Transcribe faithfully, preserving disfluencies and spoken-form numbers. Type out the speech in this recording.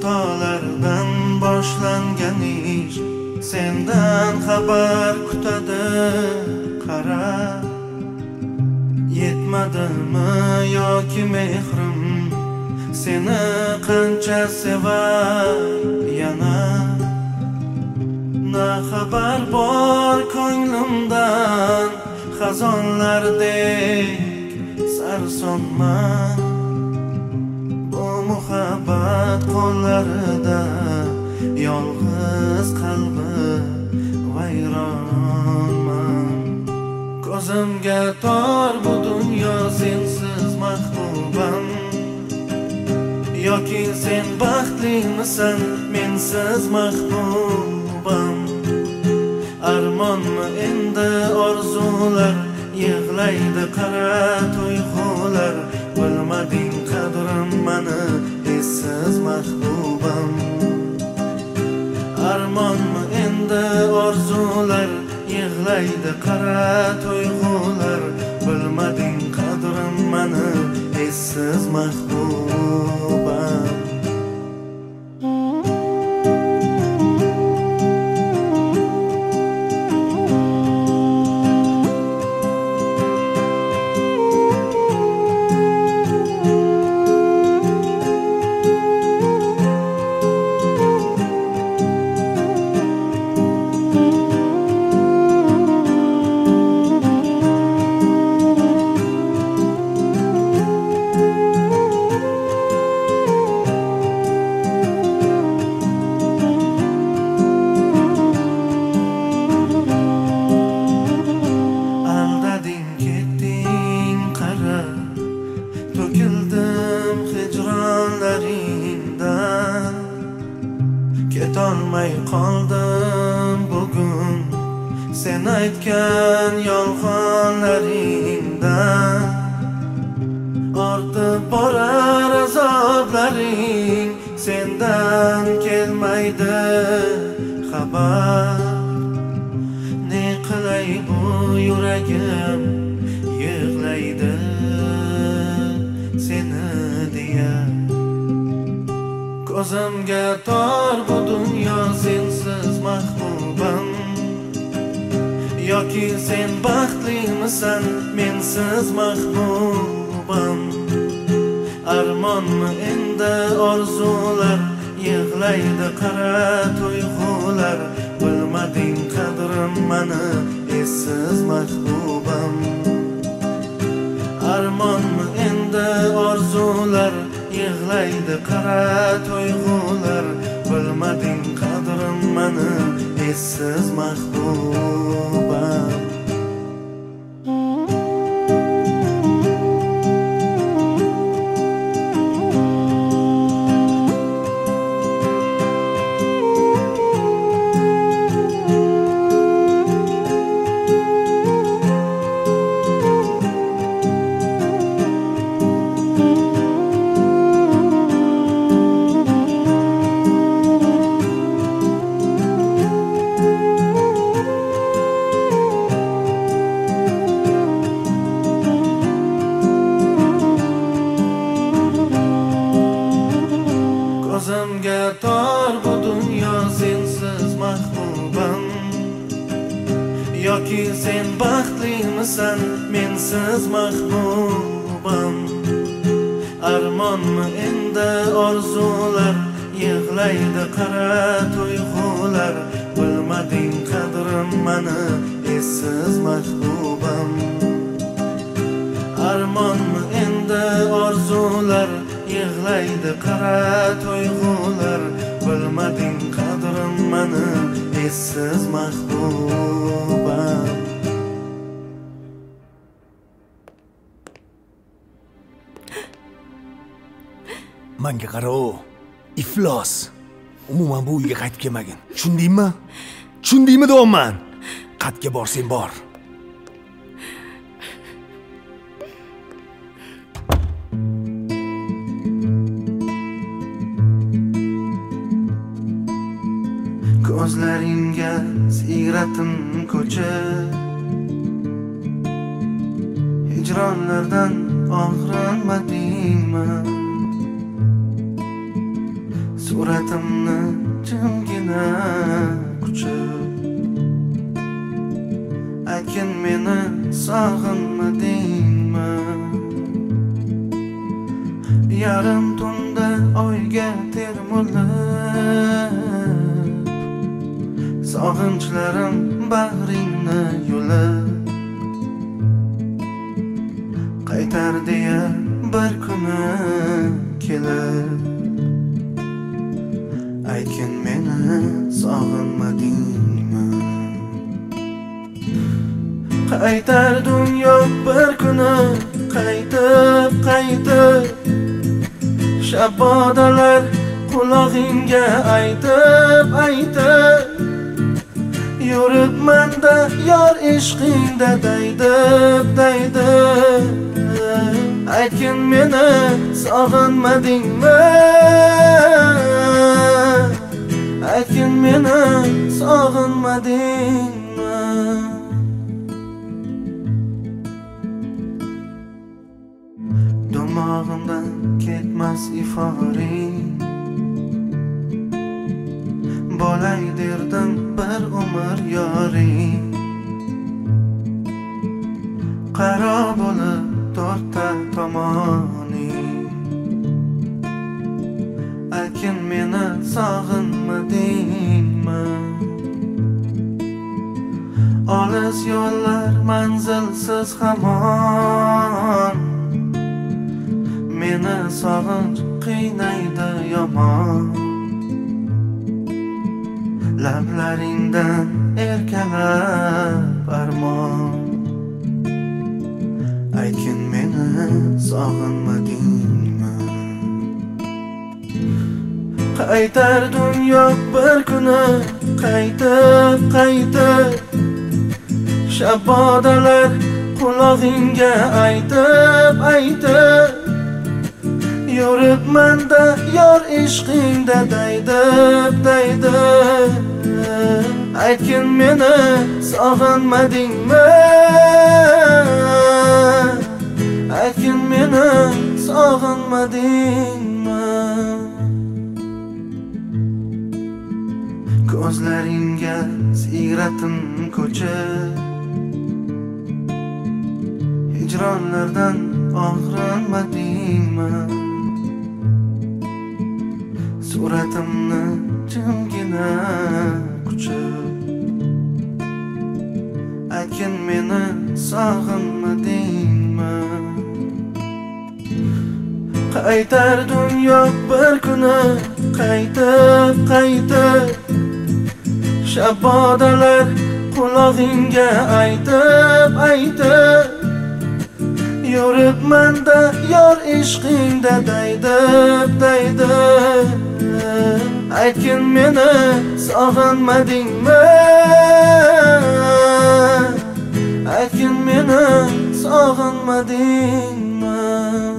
xatolardan boshlangan ish sendan xabar kutadi qara. Yetmadimi yoki mehrim seni qancha sevar yana. Na xabar bor ko'nglimdan xazonlardek sarsonman. Bu muhabbat qo'llarida yolg'iz qalbi vayronman. Ko'zimga tor bu dunyo sensiz mahbubam. Yoki sen baxtlimisan mensiz mahbubam. Armonmi endi orzular yig'laydi qara tuyg'ular. Bilmading qadrim mani essiz mahbubam. Armonmi endi orzular yig'laydi qara tuyg'ular. Bilmading qadrim mani essiz mahbubam. Ketolmay qoldim bugun sen aytgan yolg'onlaringdan. Ortib borar azoblaring sendan kelmaydi xabar. Ne qilay bu yuragim yig'laydi seni deya. Ko'zimga tor bu dunyo sensiz mahbubam. Yoki sen baxtlimisan mensiz mahbubam. Armonmi endi orzular yig'laydi qara tuyg'ular. Bilmading qadrim mani essiz mahbubam. Armonmi endi orzular yig'laydi qara tuyg'ular. Bilmading qadrim mani essiz mahbubam. Ko'zimga tor bu dunyo sensiz mahbubam. Yoki sen baxtlimisan mensiz mahbubam. Armonmi endi orzular yig'laydi qara tuyg'ular. Bilmading qadrim mani essiz mahbubam. Armonmi endi orzular yig'laydi qara tuyg'ular. Bilmading qadrim mani essiz mahbubam. Manga qaro, iflos. Umuman bu uyga qaytib kelmagin. Tushundingmi? Tushundingmi deyapman? Qayerga borsang bor. Ko'zlaringga sigratim ko'chib, hijronlardan og'rinmadingmi? suratimni jimgina quchib, aytgin meni sog'inmadingmi? Yarim tunda oyga termulib, sog'inchlarim bag'ringni yulib, qaytar deya bir kuni kelib, aytgin meni sog'inmadingmi? Qaytar dunyo bir kuni qaytib qaytib, shabodalar qulog'ingga aytib aytib, yuribmanda yor ishqingda daydib daydib, aytgin meni sog'inmadingmi? Aytgin meni sog'inmadingmi? Dimog'imdan ketmas iforing, bo'lay derdim bir umr yoring, qaro bo'lib to'rtta tomoning, aytgin meni sog'inmadingmi? Olis yo'llar manzilsiz hamon, meni sog'inch qiynaydi yomon, lablaringdan erkalab armon, aytgin meni sog'inmadingmi? Qaytar dunyo bir kuni qaytib qaytib, shabodalar qulog'ingga aytib aytib, yuribmanda yor ishqingda daydib daydib, aytgin meni sog'inmadingmi? Aytgin meni sog'inmadingmi? Ko'zlaringga siyratim ko'chib, hijronlardan og'rinmadingmi? Suratimni jimgina quchib, aytgin meni sog'inmadingmi? Qaytar dunyo bir kuni qaytib qaytib, shabodalar qulog'ingga aytib aytib, yuribmanda yor ishqingda daydib daydib, aytgin meni sog'inmadingmi? Aytgin meni sog'inmadingmi?